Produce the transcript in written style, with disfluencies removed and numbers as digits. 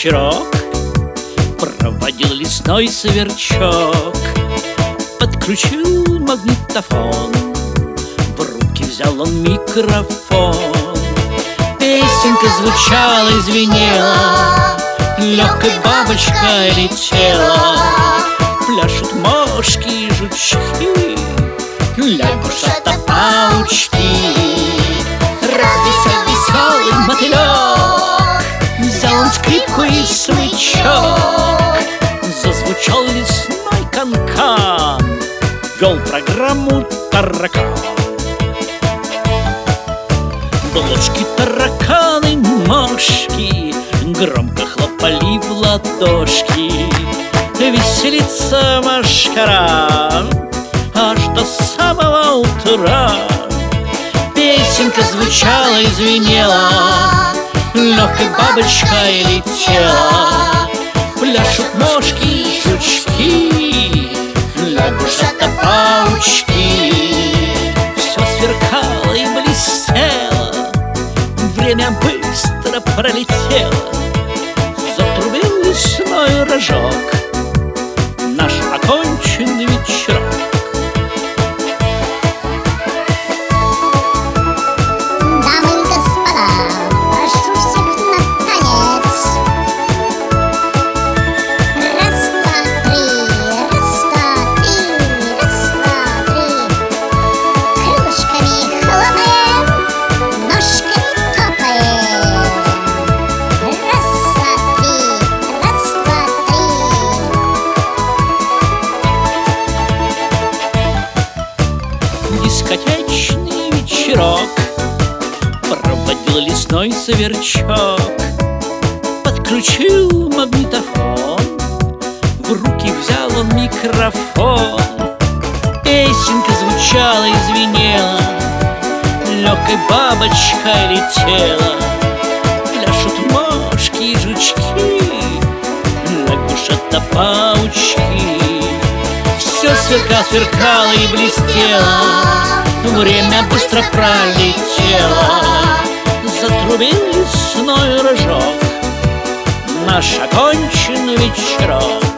вечерок проводил лесной сверчок. Подключил магнитофон, в руки взял он микрофон. Песенка звучала и звенела, легкой бабочкой летела. Пляшут мошки и жучки, лягушата-паучки. Развесел веселый мотылек, взял он скрипку и смычок. Зазвучал лесной канкан, вел программу таракан. Блошки, тараканы, мошки громко хлопали в ладошки. Веселится машкара аж до самого утра. Песенка звучала и звенела, легкой бабочкой летела. Пляшут мошки и жучки, лягушата-паучки. Все сверкало и блестело, время быстро пролетело. Затрубил лесной рожок, наш оконченный вечерок. Дамы и господа, прошу всех на танец. Раз, два, три, раз, два, три, раз, два, три. Крылышками хлопаем, ножками топаем. Раз, два, три, раз, два, три. Дискотечный вечерок проводил лесной сверчок. Подключил магнитофон, в руки взял он микрофон. Песенка звучала и звенела, легкой бабочкой летела. Пляшут мошки и жучки, лягушата-паучки. Все сверкало и блестело, время быстро пролетело. Затрубил лесной рожок, наш оконченный вечерок.